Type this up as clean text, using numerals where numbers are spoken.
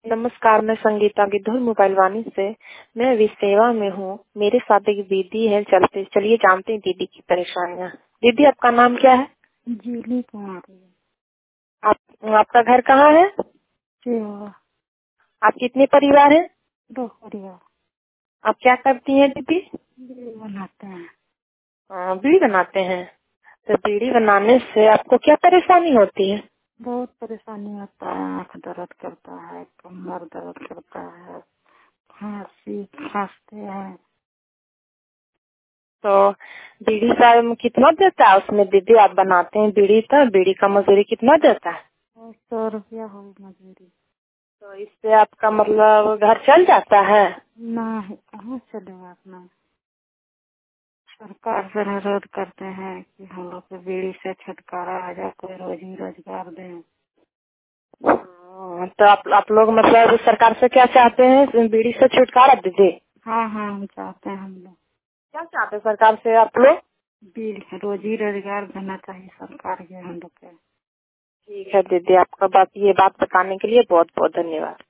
नमस्कार, मैं संगीता गिद्धौर मोबाइल वाणी से। मैं अभी सेवा में हूँ। मेरे साथ एक दीदी है। चलिए जानते हैं दीदी की परेशानियाँ। दीदी, आपका नाम क्या है? जूली कुमारी। आपका घर कहाँ है? सेवा। आप कितने परिवार हैं? 2 परिवार। आप क्या करती हैं दीदी? बीड़ी बनाते हैं। बीड़ी बनाते हैं। तो बीड़ी बनाने से आपको क्या परेशानी होती है? बहुत परेशानी होता है, आँख दर्द करता है, कमर दर्द करता है, खांसते हैं। तो बीड़ी का कितना देता है उसमें दीदी? आप बनाते हैं बीड़ी का, बीड़ी का मजदूरी कितना देता है? 100 रुपया हो मजदूरी। तो इससे आपका मतलब घर चल जाता है? ना है, कहाँ चलेगा अपना। सरकार से अनुरोध करते हैं कि हम लोग को बीड़ी से छुटकारा आ जाए, कोई रोजी रोजगार दें। तो आप लोग मतलब सरकार से क्या चाहते हैं? बीड़ी से छुटकारा दीजिए। हाँ हाँ, हम चाहते हैं। हम लोग क्या चाहते हैं सरकार से आप लोग? बीड़ी रोजी रोजगार देना चाहिए सरकार के हम लोग के। ठीक है दीदी, आपका ये बात बताने के लिए बहुत बहुत धन्यवाद।